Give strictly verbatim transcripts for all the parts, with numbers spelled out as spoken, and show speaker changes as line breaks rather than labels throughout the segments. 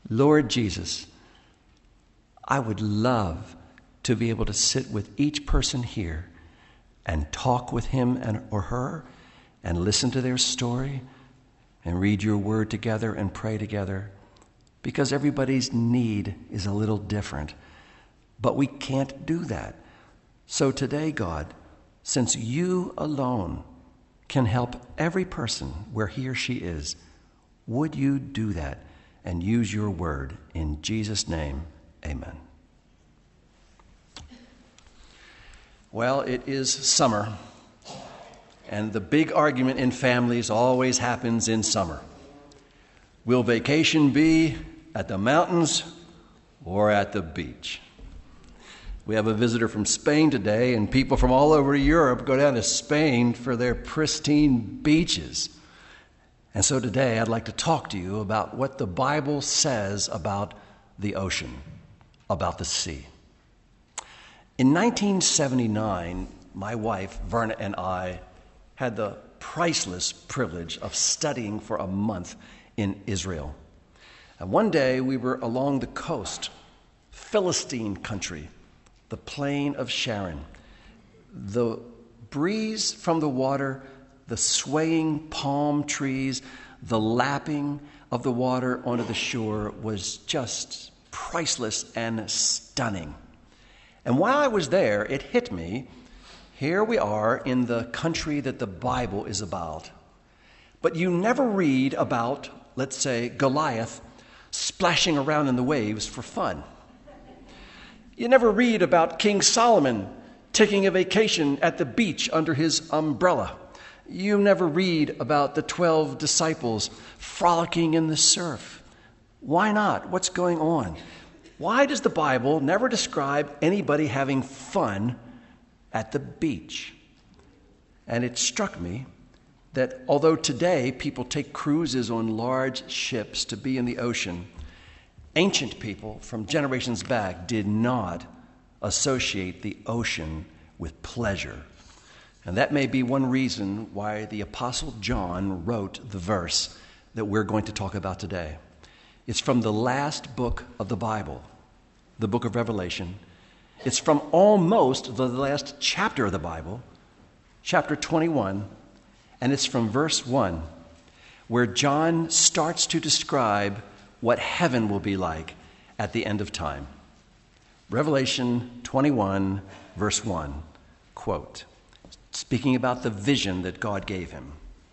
Lord Jesus, I would love to be able to sit with each person here and talk with him and or her and listen to their story and read your word together and pray together, because everybody's need is a little different. But we can't do that. So today, God, since you alone can help every person where he or she is, would you do that and use your word? In Jesus' name, amen. Well, it is summer, and the big argument in families always happens in summer. Will vacation be at the mountains or at the beach? We have a visitor from Spain today, and people from all over Europe go down to Spain for their pristine beaches. And so today I'd like to talk to you about what the Bible says about the ocean, about the sea. In nineteen seventy-nine, my wife, Verna, and I had the priceless privilege of studying for a month in Israel. And one day we were along the coast, Philistine country, the plain of Sharon. The breeze from the water, the swaying palm trees, the lapping of the water onto the shore was just priceless and stunning. And while I was there, it hit me, here we are in the country that the Bible is about. But you never read about, let's say, Goliath splashing around in the waves for fun. You never read about King Solomon taking a vacation at the beach under his umbrella. You never read about the twelve disciples frolicking in the surf. Why not? What's going on? Why does the Bible never describe anybody having fun at the beach? And it struck me that although today people take cruises on large ships to be in the ocean, ancient people from generations back did not associate the ocean with pleasure. And that may be one reason why the Apostle John wrote the verse that we're going to talk about today. It's from the last book of the Bible, the book of Revelation. It's from almost the last chapter of the Bible, chapter twenty-one, and it's from verse one, where John starts to describe what heaven will be like at the end of time. Revelation twenty-one, verse one, quote, speaking about the vision that God gave him.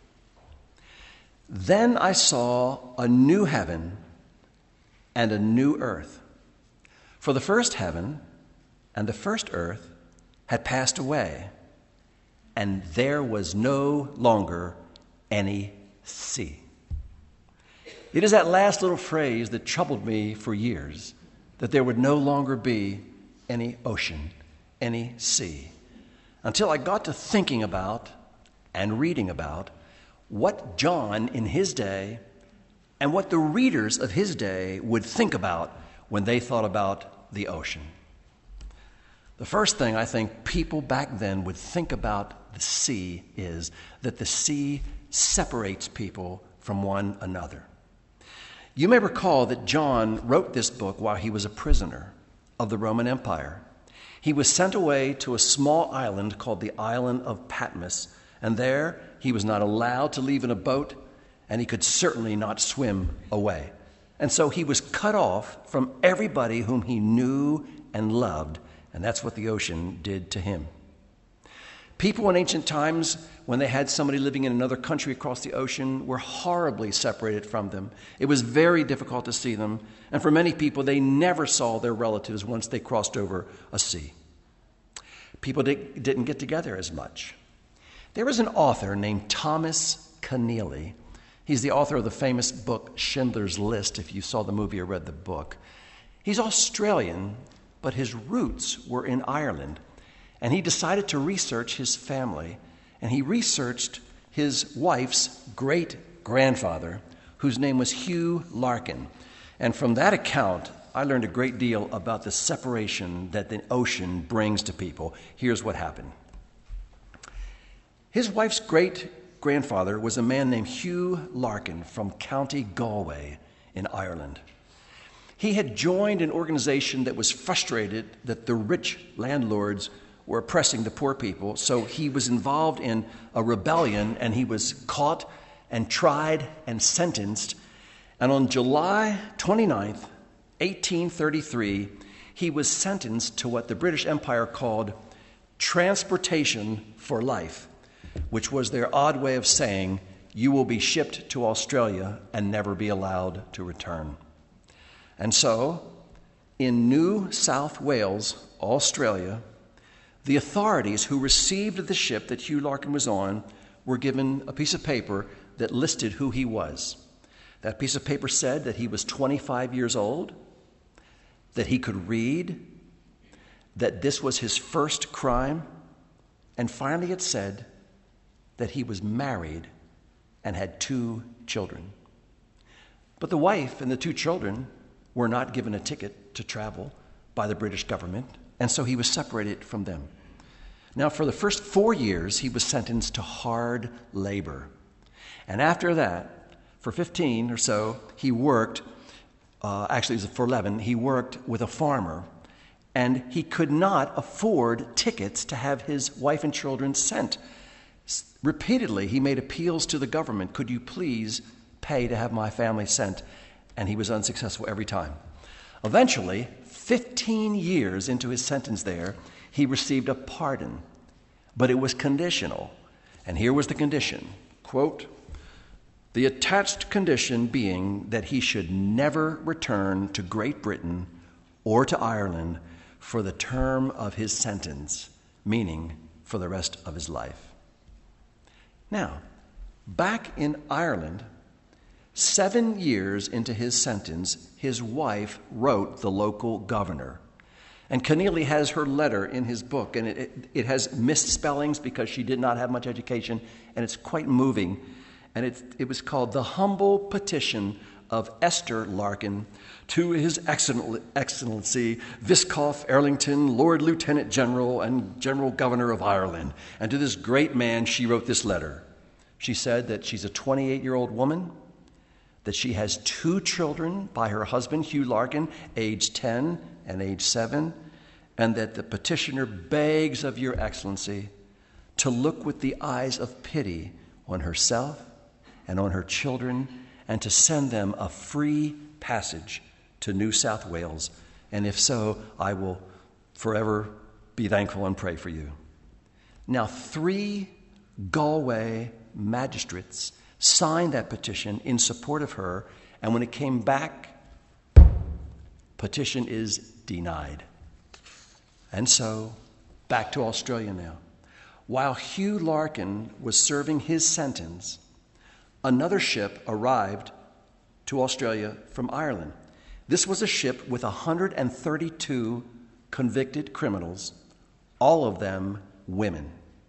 Then I saw a new heaven and a new earth. For the first heaven and the first earth had passed away, and there was no longer any sea. It is that last little phrase that troubled me for years, that there would no longer be any ocean, any sea, until I got to thinking about and reading about what John in his day and what the readers of his day would think about when they thought about the ocean. The first thing I think people back then would think about the sea is that the sea separates people from one another. You may recall that John wrote this book while he was a prisoner of the Roman Empire. He was sent away to a small island called the island of Patmos, and there he was not allowed to leave in a boat, and he could certainly not swim away. And so he was cut off from everybody whom he knew and loved, and that's what the ocean did to him. People in ancient times, when they had somebody living in another country across the ocean, were horribly separated from them. It was very difficult to see them, and for many people, they never saw their relatives once they crossed over a sea. People did, didn't get together as much. There was an author named Thomas Keneally. He's the author of the famous book Schindler's List, if you saw the movie or read the book. He's Australian, but his roots were in Ireland. And he decided to research his family. And he researched his wife's great-grandfather, whose name was Hugh Larkin. And from that account, I learned a great deal about the separation that the ocean brings to people. Here's what happened. His wife's great-grandfather was a man named Hugh Larkin from County Galway in Ireland. He had joined an organization that was frustrated that the rich landlords were oppressing the poor people, so he was involved in a rebellion, and he was caught and tried and sentenced. And on July twenty-ninth, eighteen thirty-three, he was sentenced to what the British Empire called transportation for life, which was their odd way of saying you will be shipped to Australia and never be allowed to return. And so, in New South Wales, Australia, the authorities who received the ship that Hugh Larkin was on were given a piece of paper that listed who he was. That piece of paper said that he was twenty-five years old, that he could read, that this was his first crime, and finally it said that he was married and had two children. But the wife and the two children were not given a ticket to travel by the British government, and so he was separated from them. Now, for the first four years, he was sentenced to hard labor. And after that, for fifteen or so, he worked, uh, actually it was for eleven, he worked with a farmer, and he could not afford tickets to have his wife and children sent. Repeatedly, he made appeals to the government, could you please pay to have my family sent? And he was unsuccessful every time. Eventually, fifteen years into his sentence there, he received a pardon, but it was conditional. And here was the condition, quote, the attached condition being that he should never return to Great Britain or to Ireland for the term of his sentence, meaning for the rest of his life. Now, back in Ireland, seven years into his sentence, his wife wrote the local governor. And Keneally has her letter in his book, and it, it, it has misspellings because she did not have much education, and it's quite moving. And it, it was called The Humble Petition of Esther Larkin to His Excellency Viscount Arlington, Lord Lieutenant General and General Governor of Ireland. And to this great man, she wrote this letter. She said that she's a twenty-eight-year-old woman, that she has two children by her husband, Hugh Larkin, age ten and age seven, and that the petitioner begs of your excellency to look with the eyes of pity on herself and on her children, and to send them a free passage to New South Wales. And if so, I will forever be thankful and pray for you. Now, three Galway magistrates signed that petition in support of her, and when it came back, petition is denied. And so, back to Australia now. While Hugh Larkin was serving his sentence, another ship arrived to Australia from Ireland. This was a ship with one hundred thirty-two convicted criminals, all of them women.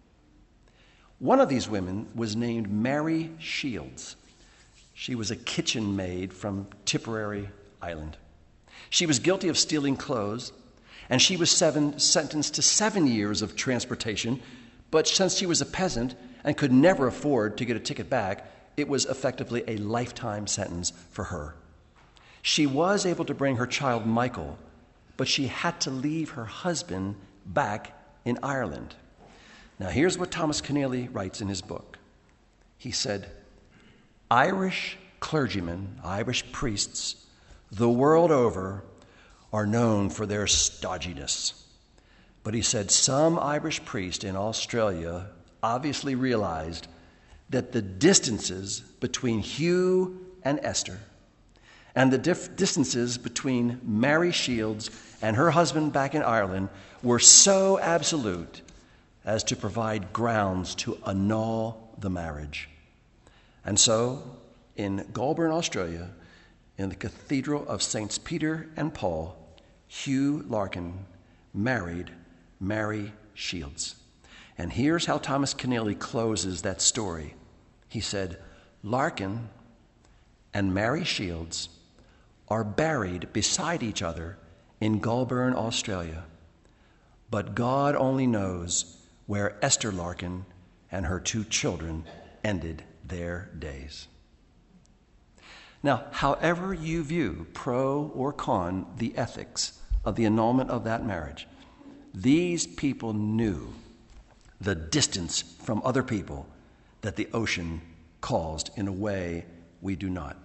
One of these women was named Mary Shields. She was a kitchen maid from Tipperary Island. She was guilty of stealing clothes, and she was seven, sentenced to seven years of transportation, but since she was a peasant and could never afford to get a ticket back, it was effectively a lifetime sentence for her. She was able to bring her child Michael, but she had to leave her husband back in Ireland. Now, here's what Thomas Keneally writes in his book. He said, Irish clergymen, Irish priests, the world over, are known for their stodginess. But he said some Irish priest in Australia obviously realized that the distances between Hugh and Esther and the dif- distances between Mary Shields and her husband back in Ireland were so absolute as to provide grounds to annul the marriage. And so, in Goulburn, Australia, in the Cathedral of Saints Peter and Paul, Hugh Larkin married Mary Shields. And here's how Thomas Keneally closes that story. He said, Larkin and Mary Shields are buried beside each other in Goulburn, Australia. But God only knows where Esther Larkin and her two children ended their days. Now, however you view, pro or con, the ethics of the annulment of that marriage, these people knew the distance from other people that the ocean caused in a way we do not.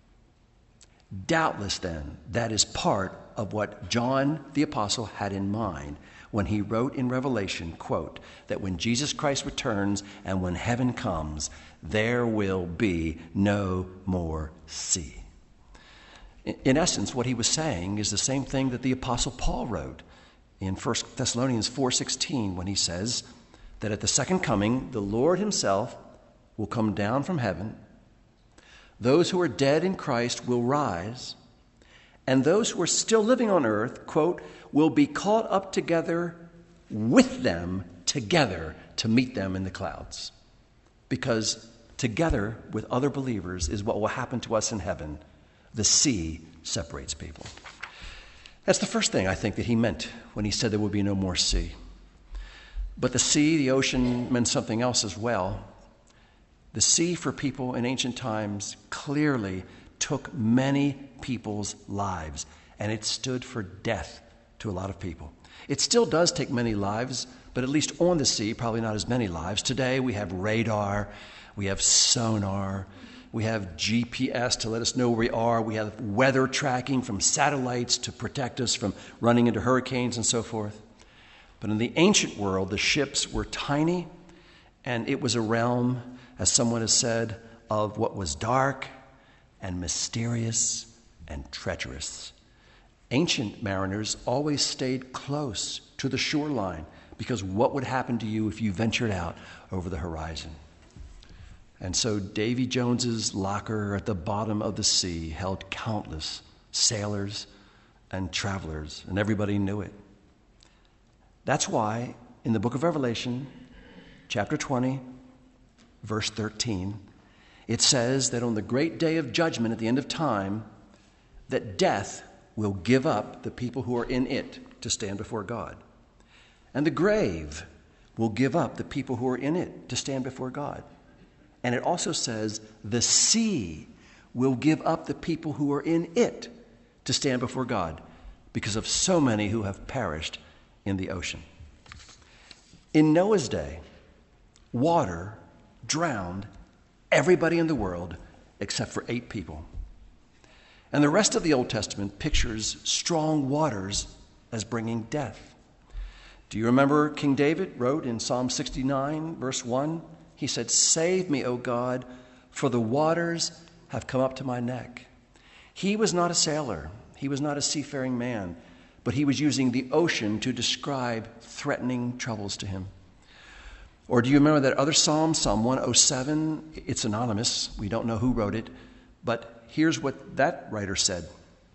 Doubtless, then, that is part of what John the Apostle had in mind when he wrote in Revelation, quote, that when Jesus Christ returns and when heaven comes, there will be no more sea. In essence, what he was saying is the same thing that the Apostle Paul wrote in First Thessalonians four sixteen when he says that at the second coming, the Lord himself will come down from heaven. Those who are dead in Christ will rise, and those who are still living on earth, quote, will be caught up together with them together to meet them in the clouds. Because together with other believers is what will happen to us in heaven. The sea separates people. That's the first thing I think that he meant when he said there would be no more sea. But the sea, the ocean, meant something else as well. The sea for people in ancient times clearly took many people's lives, and it stood for death to a lot of people. It still does take many lives, but at least on the sea, probably not as many lives. Today we have radar, we have sonar, we have G P S to let us know where we are, we have weather tracking from satellites to protect us from running into hurricanes and so forth. But in the ancient world, the ships were tiny, and it was a realm, as someone has said, of what was dark and mysterious and treacherous. Ancient mariners always stayed close to the shoreline because what would happen to you if you ventured out over the horizon? And so Davy Jones's locker at the bottom of the sea held countless sailors and travelers, and everybody knew it. That's why in the book of Revelation, chapter twenty, verse thirteen, it says that on the great day of judgment at the end of time, that death will give up the people who are in it to stand before God. And the grave will give up the people who are in it to stand before God. And it also says the sea will give up the people who are in it to stand before God because of so many who have perished in the ocean. In Noah's day, water drowned everybody in the world except for eight people. And the rest of the Old Testament pictures strong waters as bringing death. Do you remember King David wrote in Psalm sixty-nine, verse one? He said, "Save me, O God, for the waters have come up to my neck." He was not a sailor. He was not a seafaring man, but he was using the ocean to describe threatening troubles to him. Or do you remember that other psalm, Psalm one oh seven? It's anonymous. We don't know who wrote it, but here's what that writer said.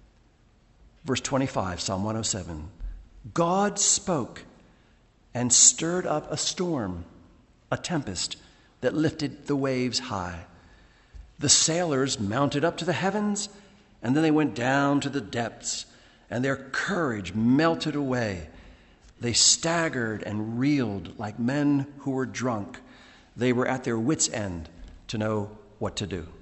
Verse twenty-five, Psalm one oh seven. God spoke and stirred up a storm, a tempest that lifted the waves high. The sailors mounted up to the heavens, and then they went down to the depths, and their courage melted away. They staggered and reeled like men who were drunk. They were at their wits' end to know what to do.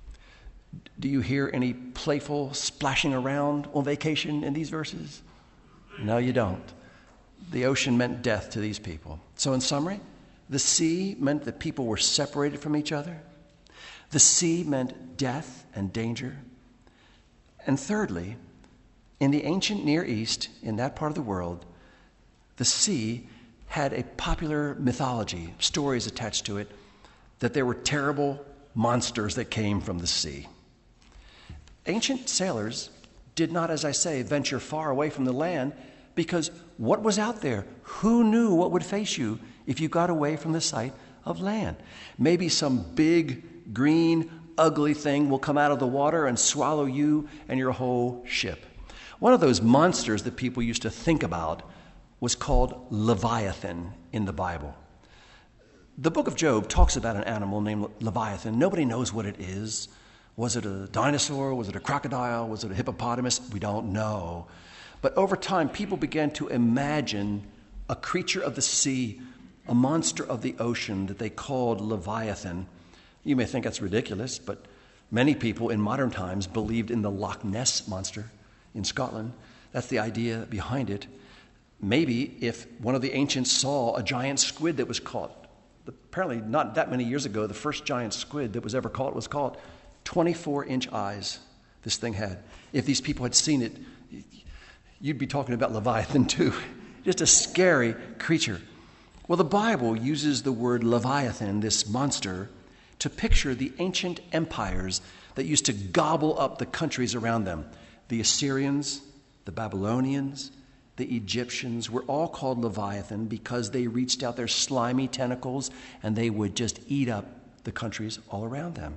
Do you hear any playful splashing around on vacation in these verses? No, you don't. The ocean meant death to these people. So in summary, the sea meant that people were separated from each other. The sea meant death and danger. And thirdly, in the ancient Near East, in that part of the world, the sea had a popular mythology, stories attached to it, that there were terrible monsters that came from the sea. Ancient sailors did not, as I say, venture far away from the land because what was out there? Who knew what would face you if you got away from the sight of land? Maybe some big, green, ugly thing will come out of the water and swallow you and your whole ship. One of those monsters that people used to think about was called Leviathan in the Bible. The book of Job talks about an animal named Leviathan. Nobody knows what it is. Was it a dinosaur? Was it a crocodile? Was it a hippopotamus? We don't know. But over time, people began to imagine a creature of the sea, a monster of the ocean that they called Leviathan. You may think that's ridiculous, but Many people in modern times believed in the Loch Ness monster in Scotland. That's the idea behind it. Maybe if one of the ancients saw a giant squid that was caught, apparently not that many years ago, the first giant squid that was ever caught was caught, twenty-four inch eyes this thing had. If these people had seen it, you'd be talking about Leviathan too. Just a scary creature. Well, the Bible uses the word Leviathan, this monster, to picture the ancient empires that used to gobble up the countries around them. The Assyrians, the Babylonians, the Egyptians were all called Leviathan because they reached out their slimy tentacles and they would just eat up the countries all around them.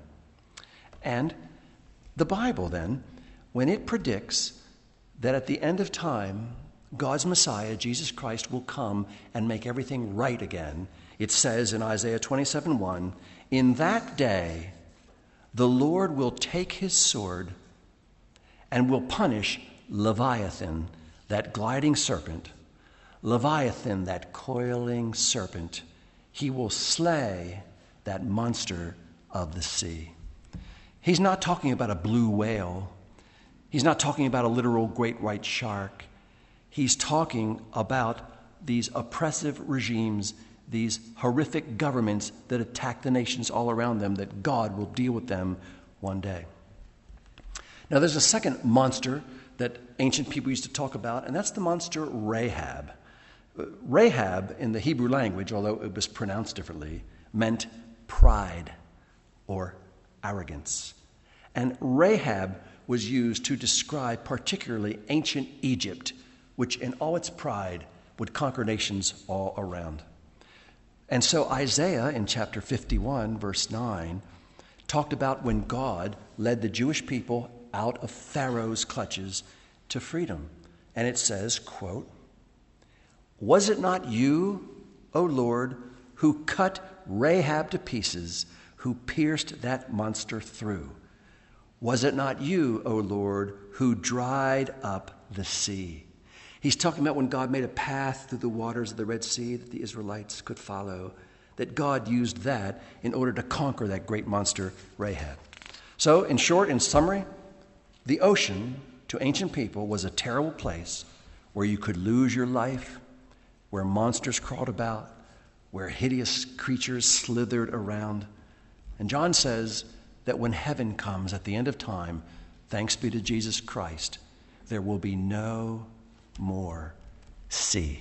And the Bible then, when it predicts that at the end of time, God's Messiah, Jesus Christ, will come and make everything right again, it says in Isaiah twenty-seven one, "In that day, the Lord will take his sword and will punish Leviathan, that gliding serpent, Leviathan, that coiling serpent. He will slay that monster of the sea." He's not talking about a blue whale. He's not talking about a literal great white shark. He's talking about these oppressive regimes, these horrific governments that attack the nations all around them, that God will deal with them one day. Now, there's a second monster that ancient people used to talk about, and that's the monster Rahab. Rahab, in the Hebrew language, although it was pronounced differently, meant pride or arrogance. And Rahab was used to describe particularly ancient Egypt, which in all its pride would conquer nations all around. And so Isaiah in chapter fifty-one, verse nine, talked about when God led the Jewish people out of Pharaoh's clutches to freedom. And it says, quote, "Was it not you, O Lord, who cut Rahab to pieces, who pierced that monster through? Was it not you, O Lord, who dried up the sea?" He's talking about when God made a path through the waters of the Red Sea that the Israelites could follow, that God used that in order to conquer that great monster, Rahab. So, in short, in summary, the ocean to ancient people was a terrible place where you could lose your life, where monsters crawled about, where hideous creatures slithered around. And John says that when heaven comes at the end of time, thanks be to Jesus Christ, there will be no more sea.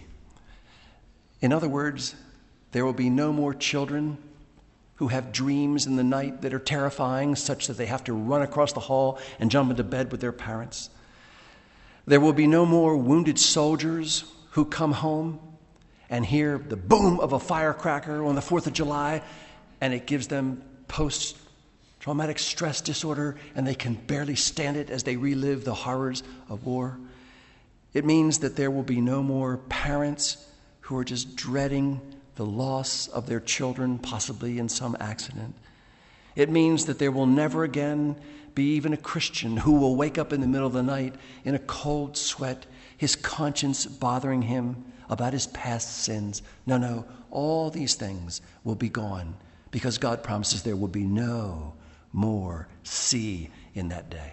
In other words, there will be no more children who have dreams in the night that are terrifying, such that they have to run across the hall and jump into bed with their parents. There will be no more wounded soldiers who come home and hear the boom of a firecracker on the fourth of July, and it gives them post-traumatic stress disorder, and they can barely stand it as they relive the horrors of war. It means that there will be no more parents who are just dreading the loss of their children, possibly in some accident. It means that there will never again be even a Christian who will wake up in the middle of the night in a cold sweat, his conscience bothering him about his past sins. No, no, all these things will be gone because God promises there will be no more sea in that day.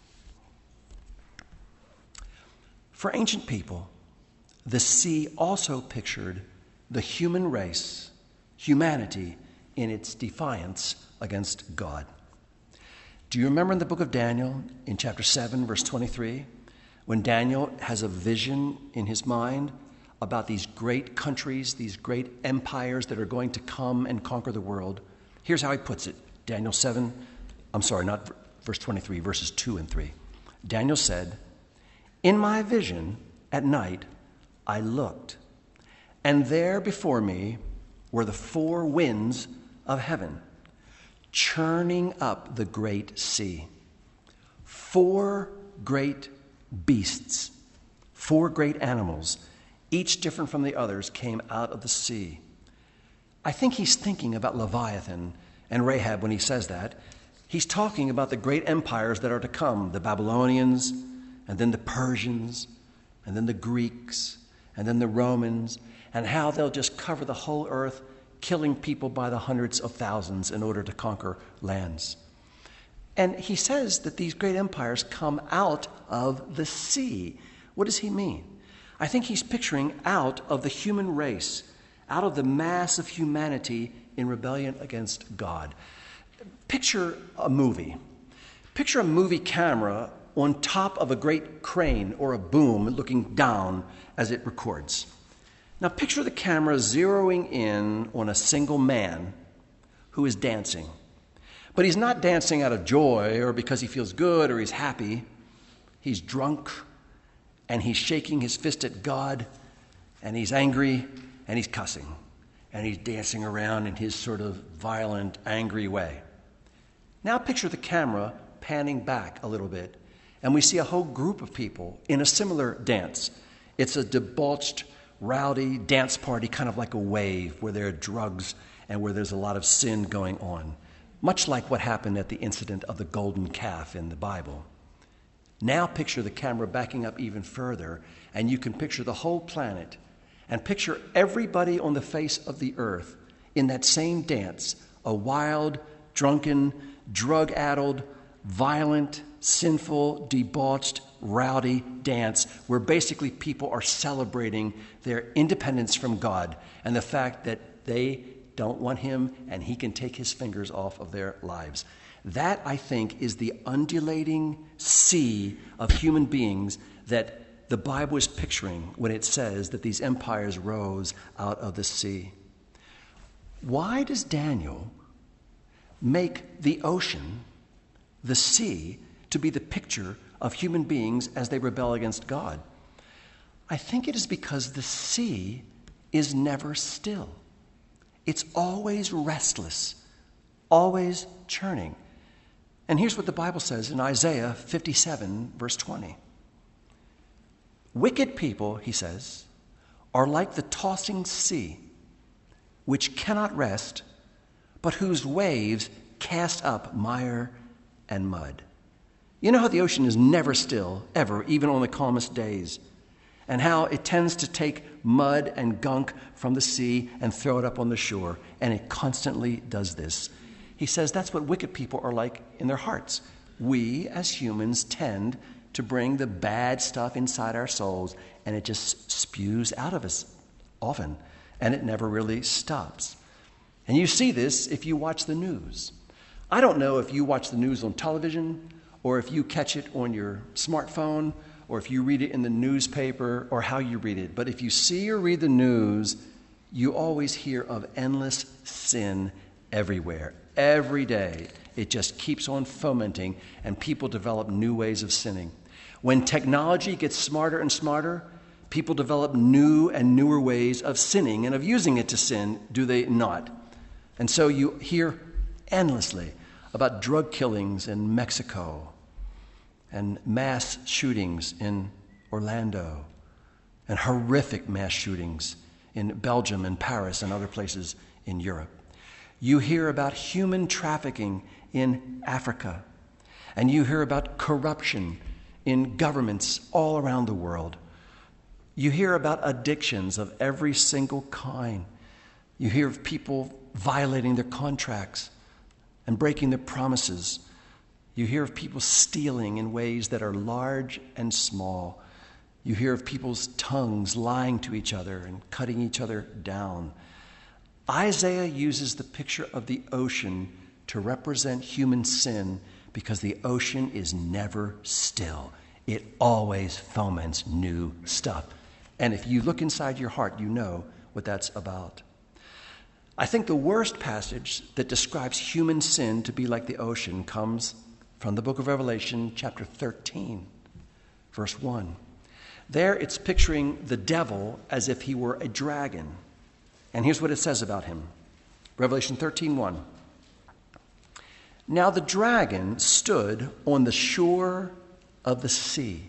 For ancient people, the sea also pictured the human race, humanity, in its defiance against God. Do you remember in the book of Daniel, in chapter seven, verse twenty-three, when Daniel has a vision in his mind about these great countries, these great empires that are going to come and conquer the world? Here's how he puts it. Daniel seven, I'm sorry, not verse twenty-three, verses two and three. Daniel said, "In my vision at night I looked, and there before me were the four winds of heaven, churning up the great sea. Four great beasts, four great animals, each different from the others, came out of the sea." I think he's thinking about Leviathan and Rahab when he says that. He's talking about the great empires that are to come, the Babylonians, and then the Persians, and then the Greeks, and then the Romans, and how they'll just cover the whole earth, killing people by the hundreds of thousands in order to conquer lands. And he says that these great empires come out of the sea. What does he mean? I think he's picturing out of the human race, out of the mass of humanity in rebellion against God. Picture a movie. Picture a movie camera on top of a great crane or a boom looking down as it records. Now picture the camera zeroing in on a single man who is dancing. But he's not dancing out of joy or because he feels good or he's happy. He's drunk and he's shaking his fist at God and he's angry and he's cussing and he's dancing around in his sort of violent, angry way. Now picture the camera panning back a little bit and we see a whole group of people in a similar dance. It's a debauched, rowdy dance party, kind of like a wave where there are drugs and where there's a lot of sin going on. Much like what happened at the incident of the golden calf in the Bible. Now picture the camera backing up even further, and you can picture the whole planet, and picture everybody on the face of the earth in that same dance, a wild, drunken, drug-addled, violent, sinful, debauched, rowdy dance where basically people are celebrating their independence from God and the fact that they don't want him and he can take his fingers off of their lives. That, I think, is the undulating sea of human beings that the Bible is picturing when it says that these empires rose out of the sea. Why does Daniel make the ocean, the sea, to be the picture of human beings as they rebel against God? I think it is because the sea is never still. It's always restless, always churning. And here's what the Bible says in Isaiah fifty-seven, verse twenty. Wicked people, he says, are like the tossing sea, which cannot rest, but whose waves cast up mire and mud. You know how the ocean is never still, ever, even on the calmest days, and how it tends to take mud and gunk from the sea and throw it up on the shore, and it constantly does this. He says that's what wicked people are like in their hearts. We, as humans, tend to bring the bad stuff inside our souls, and it just spews out of us often, and it never really stops. And you see this if you watch the news. I don't know if you watch the news on television, or if you catch it on your smartphone, or if you read it in the newspaper, or how you read it. But if you see or read the news, you always hear of endless sin everywhere. Every day, it just keeps on fomenting, and people develop new ways of sinning. When technology gets smarter and smarter, people develop new and newer ways of sinning and of using it to sin, do they not? And so you hear endlessly about drug killings in Mexico and mass shootings in Orlando and horrific mass shootings in Belgium and Paris and other places in Europe. You hear about human trafficking in Africa, and you hear about corruption in governments all around the world. You hear about addictions of every single kind. You hear of people violating their contracts and breaking their promises. You hear of people stealing in ways that are large and small. You hear of people's tongues lying to each other and cutting each other down. Isaiah uses the picture of the ocean to represent human sin because the ocean is never still. It always foments new stuff. And if you look inside your heart, you know what that's about. I think the worst passage that describes human sin to be like the ocean comes from the book of Revelation, chapter thirteen, verse one. There it's picturing the devil as if he were a dragon. And here's what it says about him. Revelation thirteen one. Now the dragon stood on the shore of the sea,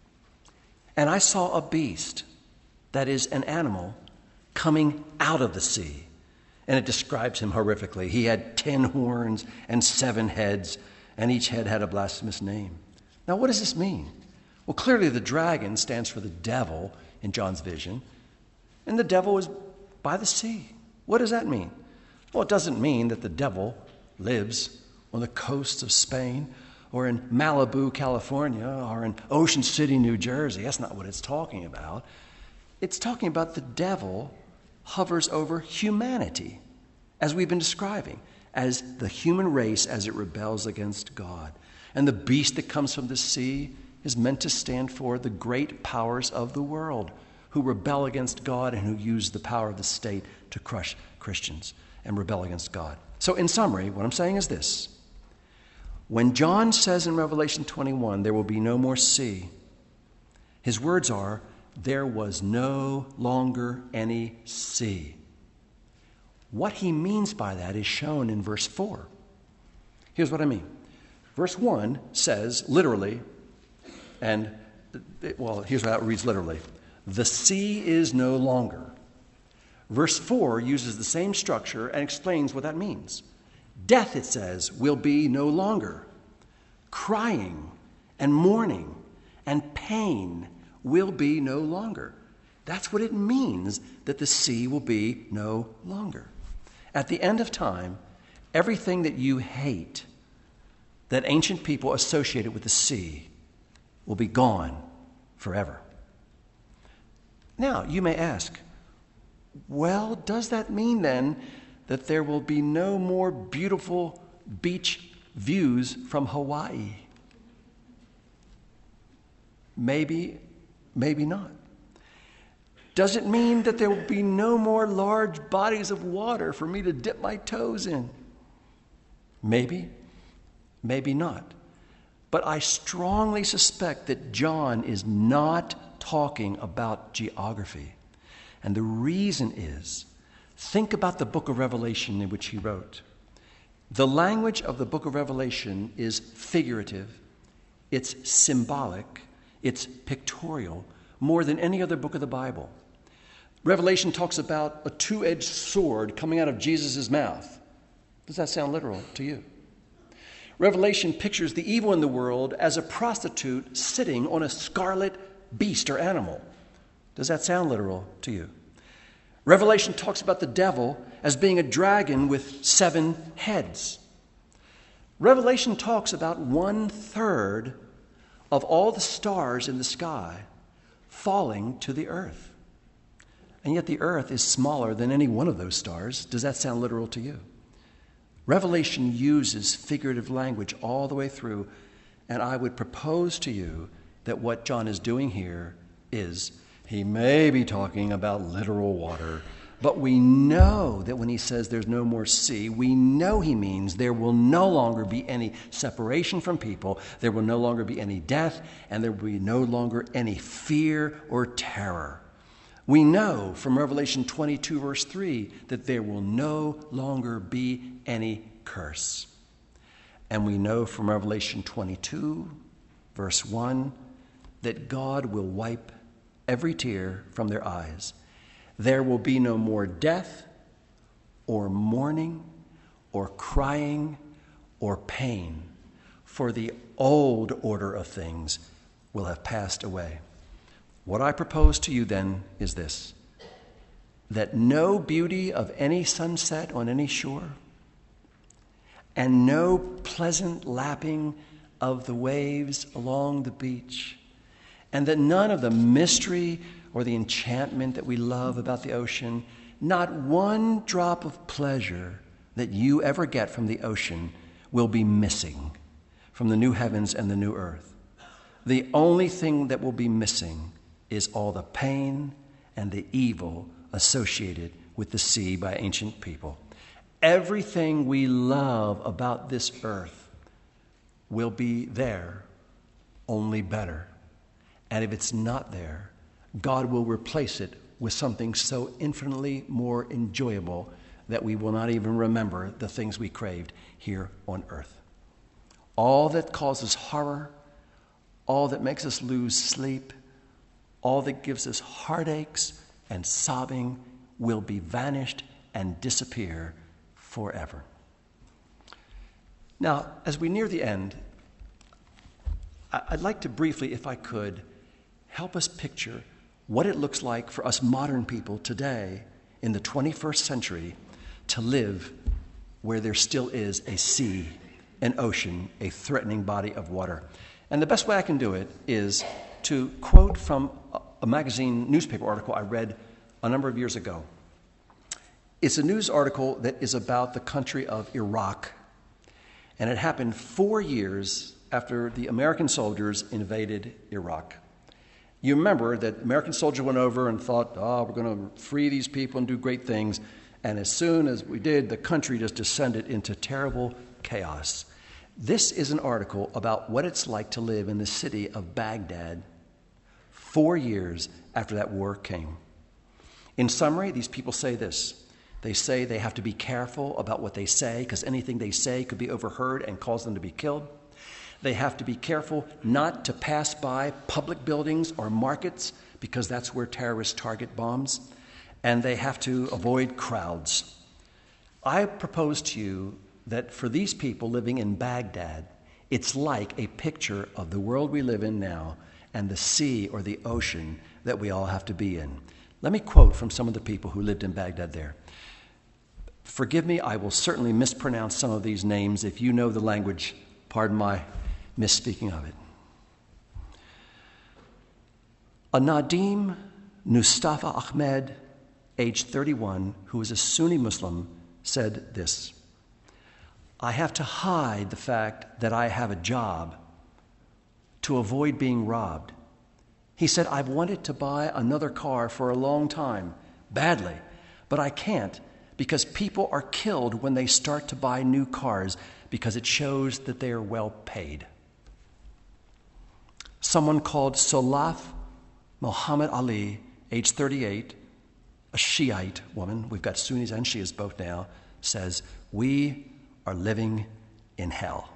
and I saw a beast, that is an animal, coming out of the sea. And it describes him horrifically. He had ten horns and seven heads, and each head had a blasphemous name. Now, what does this mean? Well, clearly the dragon stands for the devil in John's vision, and the devil is by the sea. What does that mean? Well, it doesn't mean that the devil lives on the coast of Spain, or in Malibu, California, or in Ocean City, New Jersey. That's not what it's talking about. It's talking about the devil hovers over humanity, as we've been describing, as the human race as it rebels against God. And the beast that comes from the sea is meant to stand for the great powers of the world who rebel against God and who use the power of the state to crush Christians and rebel against God. So in summary, what I'm saying is this. When John says in Revelation twenty-one, there will be no more sea, his words are, there was no longer any sea. What he means by that is shown in verse four. Here's what I mean. Verse one says, literally, and, well, here's how it reads literally. The sea is no longer. Verse four uses the same structure and explains what that means. Death, it says, will be no longer. Crying and mourning and pain will be no longer. That's what it means that the sea will be no longer. At the end of time, everything that you hate, that ancient people associated with the sea, will be gone forever. Now, you may ask, well, does that mean then that there will be no more beautiful beach views from Hawaii? Maybe, maybe not. Does it mean that there will be no more large bodies of water for me to dip my toes in? Maybe, maybe not. But I strongly suspect that John is not talking about geography. And the reason is, think about the book of Revelation in which he wrote. The language of the book of Revelation is figurative, it's symbolic, it's pictorial, more than any other book of the Bible. Revelation talks about a two-edged sword coming out of Jesus' mouth. Does that sound literal to you? Revelation pictures the evil in the world as a prostitute sitting on a scarlet beast or animal. Does that sound literal to you? Revelation talks about the devil as being a dragon with seven heads. Revelation talks about one third of all the stars in the sky falling to the earth. And yet the earth is smaller than any one of those stars. Does that sound literal to you? Revelation uses figurative language all the way through, and I would propose to you that what John is doing here is he may be talking about literal water, but we know that when he says there's no more sea, we know he means there will no longer be any separation from people, there will no longer be any death, and there will be no longer any fear or terror. We know from Revelation twenty-two, verse three, that there will no longer be any curse. And we know from Revelation twenty-two, verse one, that God will wipe every tear from their eyes. There will be no more death or mourning or crying or pain, for the old order of things will have passed away. What I propose to you then is this, that no beauty of any sunset on any shore and no pleasant lapping of the waves along the beach, and that none of the mystery or the enchantment that we love about the ocean, not one drop of pleasure that you ever get from the ocean will be missing from the new heavens and the new earth. The only thing that will be missing is all the pain and the evil associated with the sea by ancient people. Everything we love about this earth will be there, only better. And if it's not there, God will replace it with something so infinitely more enjoyable that we will not even remember the things we craved here on earth. All that causes horror, all that makes us lose sleep, all that gives us heartaches and sobbing will be vanished and disappear forever. Now, as we near the end, I'd like to briefly, if I could, help us picture what it looks like for us modern people today in the twenty-first century to live where there still is a sea an ocean, a threatening body of water. And the best way I can do it is to quote from a magazine newspaper article I read a number of years ago. It's a news article that is about the country of Iraq, and it happened four years after the American soldiers invaded Iraq. You remember that American soldiers went over and thought, oh, we're going to free these people and do great things. And as soon as we did, the country just descended into terrible chaos. This is an article about what it's like to live in the city of Baghdad four years after that war came. In summary, these people say this. They say they have to be careful about what they say because anything they say could be overheard and cause them to be killed. They have to be careful not to pass by public buildings or markets because that's where terrorists target bombs. And they have to avoid crowds. I propose to you that for these people living in Baghdad, it's like a picture of the world we live in now and the sea or the ocean that we all have to be in. Let me quote from some of the people who lived in Baghdad there. Forgive me, I will certainly mispronounce some of these names. If you know the language, pardon my misspeaking of it. A Nadim Mustafa Ahmed, age thirty-one, who is a Sunni Muslim, said this: I have to hide the fact that I have a job to avoid being robbed. He said, I've wanted to buy another car for a long time, badly, but I can't because people are killed when they start to buy new cars because it shows that they are well paid. Someone called Solaf Muhammad Ali, age thirty-eight, a Shiite woman, we've got Sunnis and Shias both now, says, we are living in hell.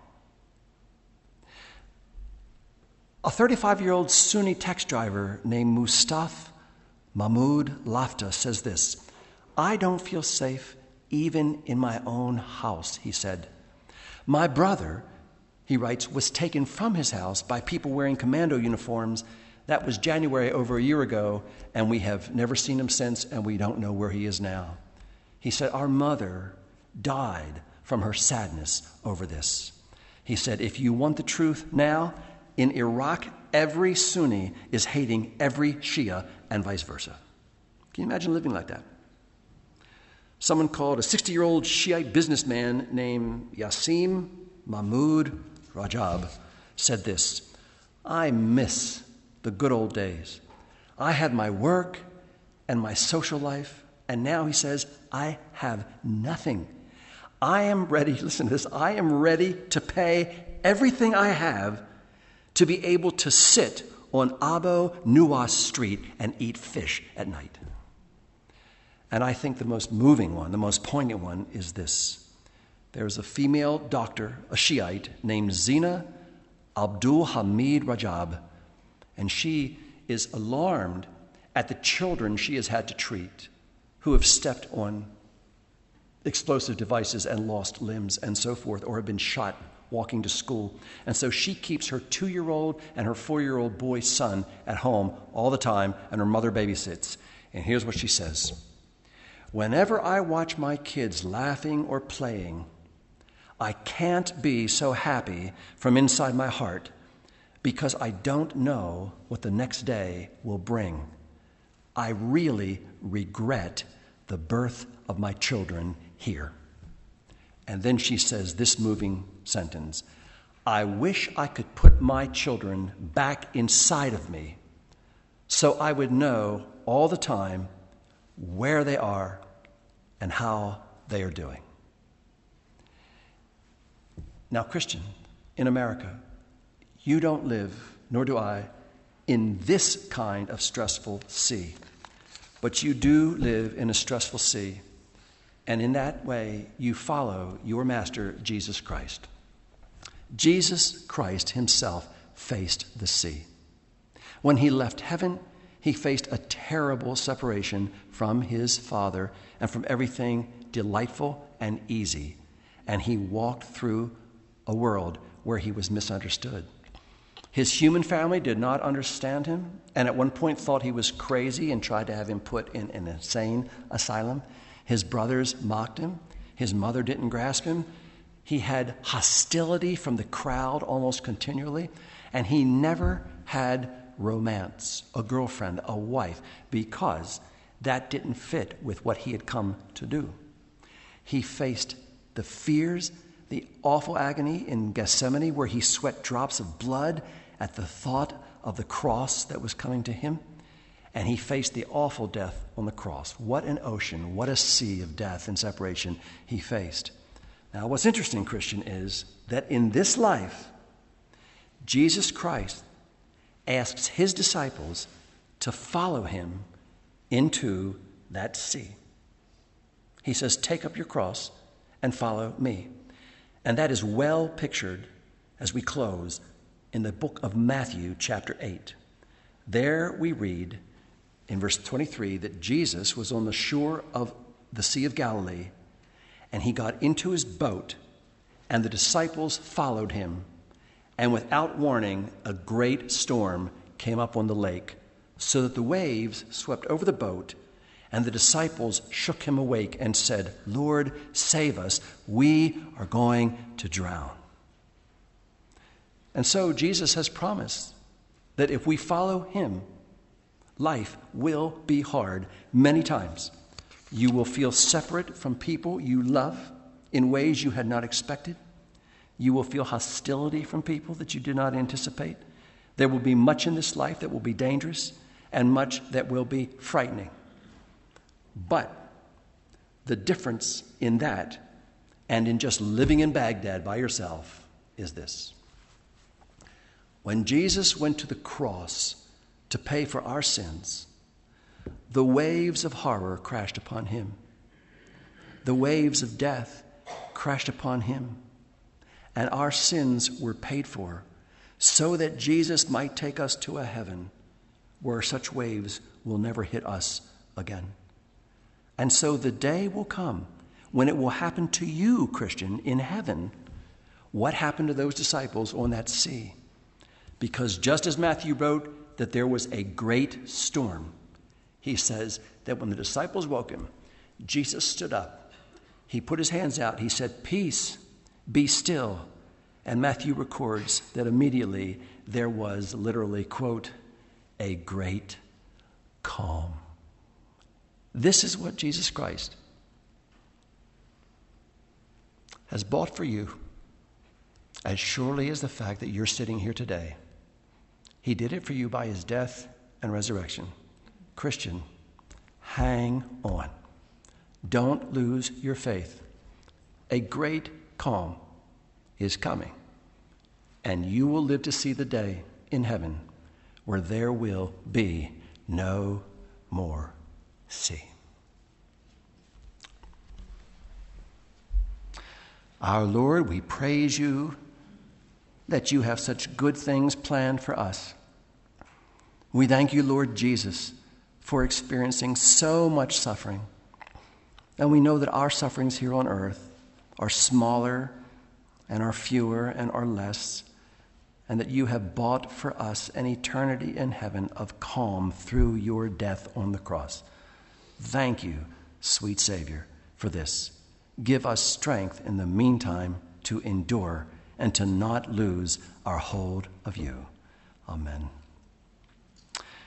A thirty-five-year-old Sunni taxi driver named Mustafa Mahmoud Lafta says this: I don't feel safe even in my own house, he said. My brother, he writes, was taken from his house by people wearing commando uniforms. That was January over a year ago, and we have never seen him since, and we don't know where he is now. He said, our mother died from her sadness over this. He said, if you want the truth now, in Iraq, every Sunni is hating every Shia and vice versa. Can you imagine living like that? Someone called a sixty-year-old Shiite businessman named Yassim Mahmoud Rajab said this: I miss the good old days. I had my work and my social life, and now, he says, I have nothing. I am ready, listen to this, I am ready to pay everything I have to be able to sit on Abu Nuwas Street and eat fish at night. And I think the most moving one, the most poignant one is this. There's a female doctor, a Shiite, named Zina Abdul Hamid Rajab, and she is alarmed at the children she has had to treat who have stepped on explosive devices and lost limbs and so forth, or have been shot walking to school. And so she keeps her two-year-old and her four-year-old boy son at home all the time, and her mother babysits. And here's what she says: whenever I watch my kids laughing or playing, I can't be so happy from inside my heart because I don't know what the next day will bring. I really regret the birth of my children here. And then she says this moving sentence: I wish I could put my children back inside of me so I would know all the time where they are and how they are doing. Now, Christian, in America, you don't live, nor do I, in this kind of stressful sea. But you do live in a stressful sea. And in that way, you follow your master, Jesus Christ. Jesus Christ himself faced the sea. When he left heaven, he faced a terrible separation from his Father and from everything delightful and easy. And he walked through a world where he was misunderstood. His human family did not understand him, and at one point thought he was crazy and tried to have him put in an insane asylum. His brothers mocked him. His mother didn't grasp him. He had hostility from the crowd almost continually, and he never had romance, a girlfriend, a wife, because that didn't fit with what he had come to do. He faced the fears, the awful agony in Gethsemane, where he sweat drops of blood at the thought of the cross that was coming to him. And he faced the awful death on the cross. What an ocean, what a sea of death and separation he faced. Now, what's interesting, Christian, is that in this life, Jesus Christ asks his disciples to follow him into that sea. He says, take up your cross and follow me. And that is well pictured as we close in the book of Matthew, chapter eight. There we read in verse twenty-three that Jesus was on the shore of the Sea of Galilee, and he got into his boat, and the disciples followed him. And without warning, a great storm came up on the lake, so that the waves swept over the boat, and the disciples shook him awake and said, Lord, save us. We are going to drown. And so Jesus has promised that if we follow him, life will be hard many times. You will feel separate from people you love in ways you had not expected. You will feel hostility from people that you did not anticipate. There will be much in this life that will be dangerous and much that will be frightening. But the difference in that and in just living in Baghdad by yourself is this. When Jesus went to the cross to pay for our sins, the waves of horror crashed upon him. The waves of death crashed upon him. And our sins were paid for so that Jesus might take us to a heaven where such waves will never hit us again. And so the day will come when it will happen to you, Christian, in heaven, what happened to those disciples on that sea. Because just as Matthew wrote that there was a great storm, he says that when the disciples woke him, Jesus stood up. He put his hands out. He said, peace, be still. And Matthew records that immediately there was literally, quote, a great calm. This is what Jesus Christ has bought for you, as surely as the fact that you're sitting here today. He did it for you by his death and resurrection. Christian, hang on. Don't lose your faith. A great calm is coming, and you will live to see the day in heaven where there will be no more sea. Our Lord, we praise you that you have such good things planned for us. We thank you, Lord Jesus, for experiencing so much suffering. And we know that our sufferings here on earth are smaller and are fewer and are less, and that you have bought for us an eternity in heaven of calm through your death on the cross. Thank you, sweet Savior, for this. Give us strength in the meantime to endure and to not lose our hold of you. Amen.